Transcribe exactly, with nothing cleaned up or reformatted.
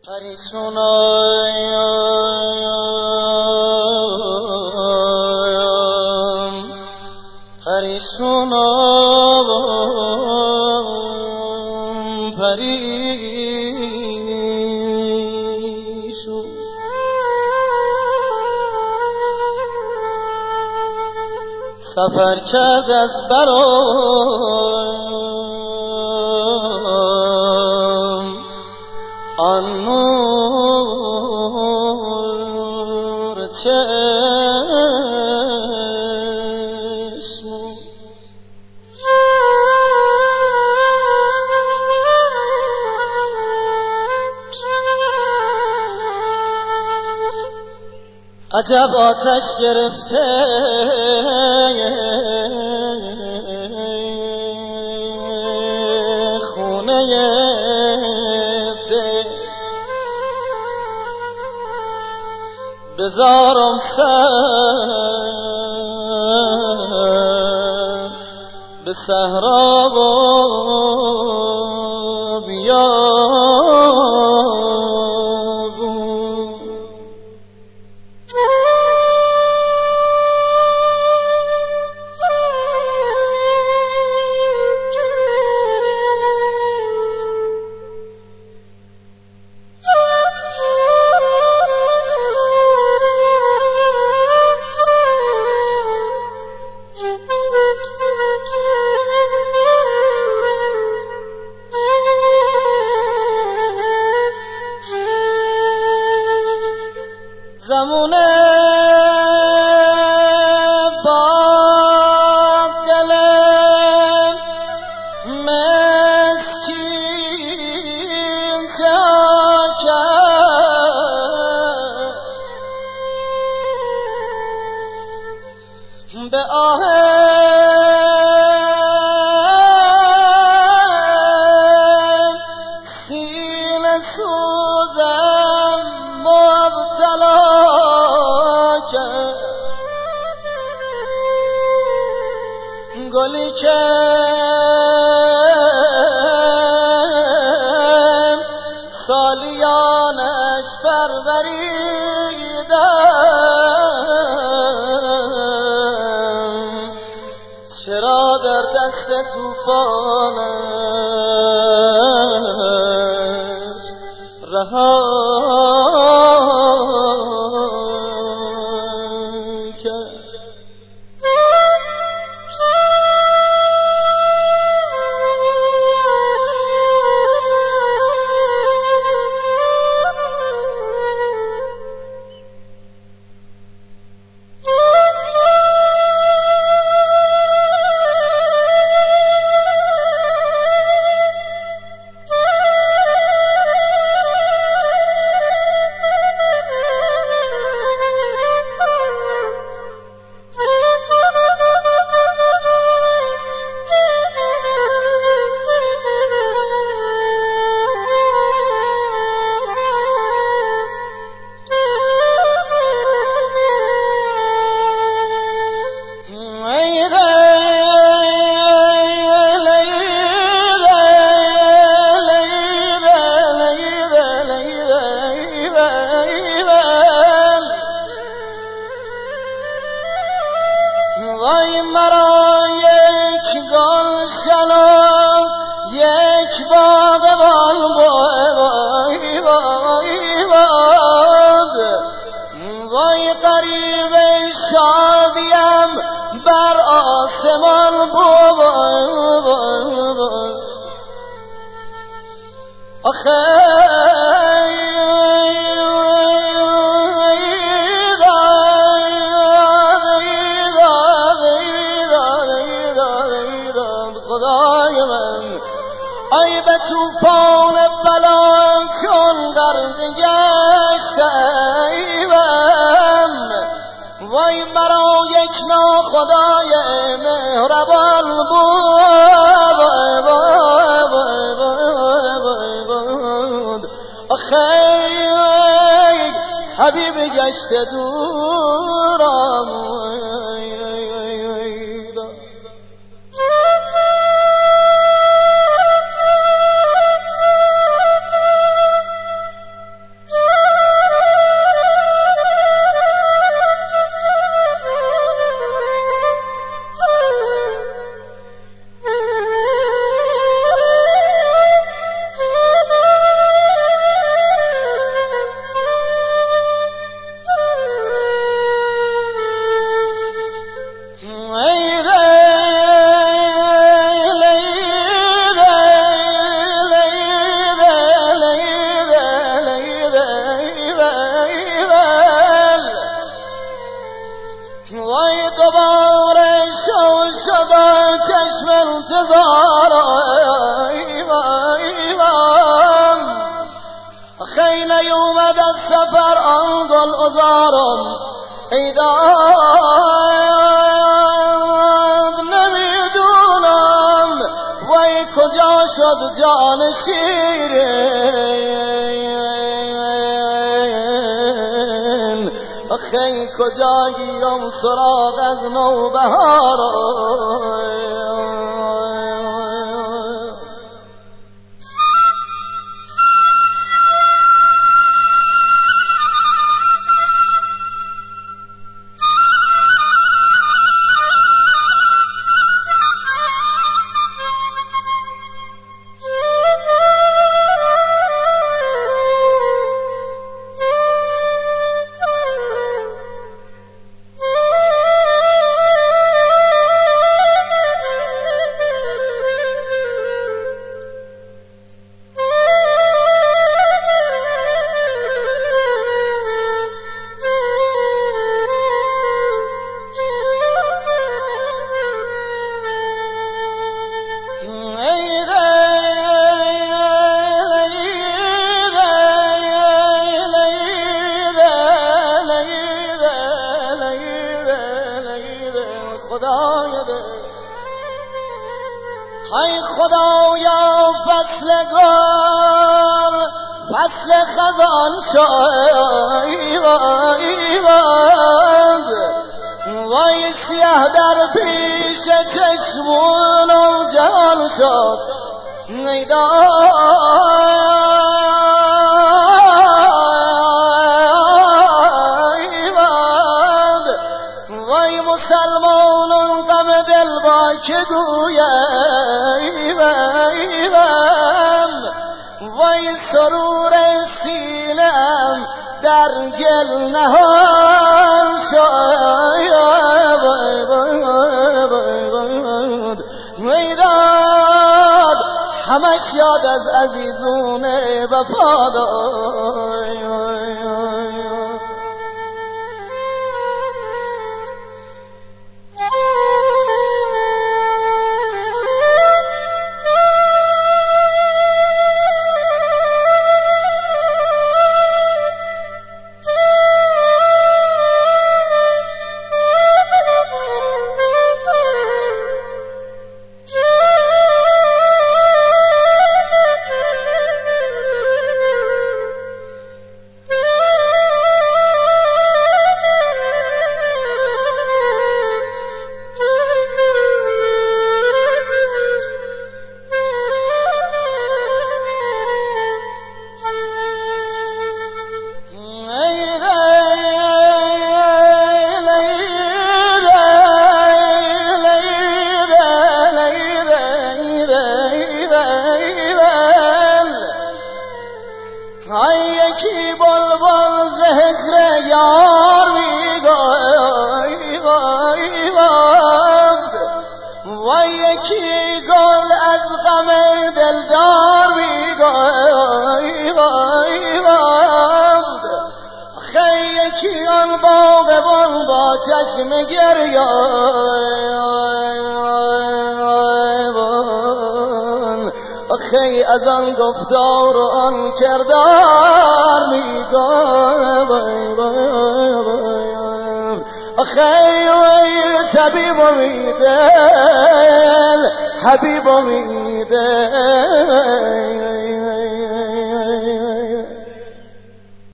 پریشونم پریشونم پریشون سفر کرد از برام آن نور چشم عجب آتش گرفته خونه ده بذارم سر به صحرا و بیابون زمونه با دل مسکین چا کرد به آه سینه سوزم مبتلا گلی که سالیانش پروریدم چرا در دست طوفانش رها کرد وای مرا یک گلشن و یک باغبان وای وای باد وای غریب شادیم بر آسمان بود آخه ای به طوفان بلا چون غرق گشتم وای مرا یک ناخدای مهربان بود آخه طبیب گشت دورم خیلی اومد از سفر آن گل ازارم ای داد نمیدونم وای کجا شد جان شیرین آخه کجا گیرم سراغ از نوبهارم های خدایا فصل گل فصل خزان شایبند وای سیاه در پیش چشمونم جان شد میدایبند وای مسلمانان غم دل با که گویم وای سرور سینم در گل نهان شد میداد همش یاد از عزیزون وفادار یکی بلبل ز هجر یار میگوید و یکی گل از غم دلدار میگوید آخه یکی آن باغبان با چشم گریه آخه از آن گفتار و آن کردار میگوید آخه وی طبیب و میدل حبیب و میدل